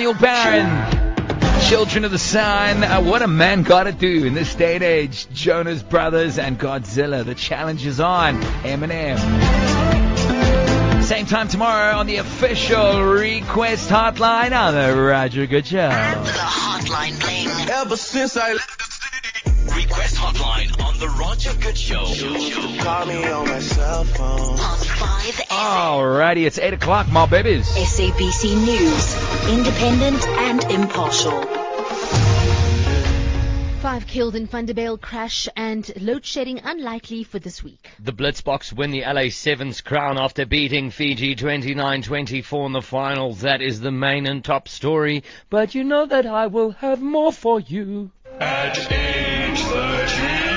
Daniel Barron. Children of the Sun. What a man gotta do in this day and age. Jonas Brothers and Godzilla. The challenge is on. Eminem. Same time tomorrow on the official request hotline on the Roger Good Show. And the hotline bling. Ever since I left the city. Request hotline on the Roger Good Show. Call me on my cell phone. On 5 Alrighty, it's 8 o'clock, my babies. SABC News. Independent and impartial. 5 killed in Thunderbale crash and load shedding unlikely for this week. The Blitzboks win the LA Sevens crown after beating Fiji 29-24 in the finals. That is the main and top story. But you know that I will have more for you. At age 30.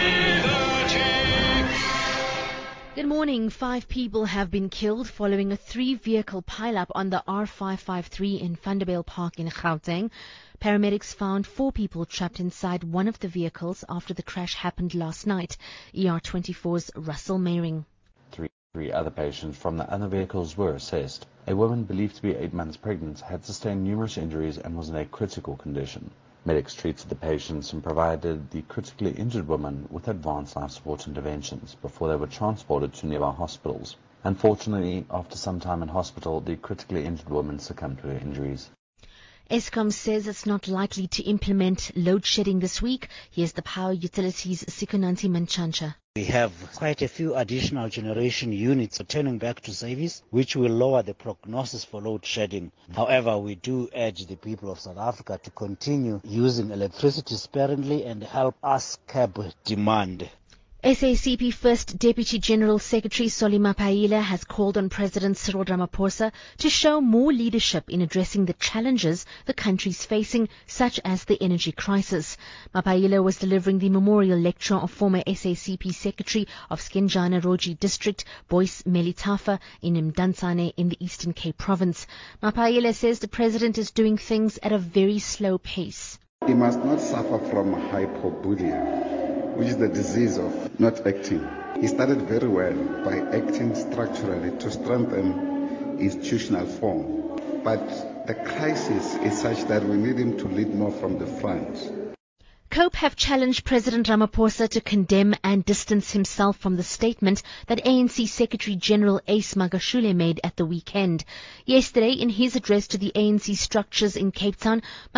Good morning. 5 people have been killed following a 3-vehicle pileup on the R553 in Thunderbale Park in Gauteng. Paramedics found 4 people trapped inside one of the vehicles after the crash happened last night. ER24's Russell Meiring. Three other patients from the other vehicles were assessed. A woman believed to be 8 months pregnant had sustained numerous injuries and was in a critical condition. Medics treated the patients and provided the critically injured woman with advanced life support interventions before they were transported to nearby hospitals. Unfortunately, after some time in hospital, the critically injured woman succumbed to her injuries. Eskom says it's not likely to implement load shedding this week. Here's the Power Utilities' Sikunanti Manchancha. We have quite a few additional generation units turning back to service, which will lower the prognosis for load shedding. However, we do urge the people of South Africa to continue using electricity sparingly and help us curb demand. SACP First Deputy General Secretary Solly Mapaila has called on President Cyril Ramaphosa to show more leadership in addressing the challenges the country is facing, such as the energy crisis. Mapaila was delivering the memorial lecture of former SACP Secretary of Skenjana Roji District, Boyce Melitafa, in Mdantsane in the Eastern Cape Province. Mapaila says the president is doing things at a very slow pace. He must not suffer from hypobulia, which is the disease of not acting. He started very well by acting structurally to strengthen institutional form. But the crisis is such that we need him to lead more from the front. COPE have challenged President Ramaphosa to condemn and distance himself from the statement that ANC Secretary General Ace Magashule made at the weekend. Yesterday, in his address to the ANC structures in Cape Town,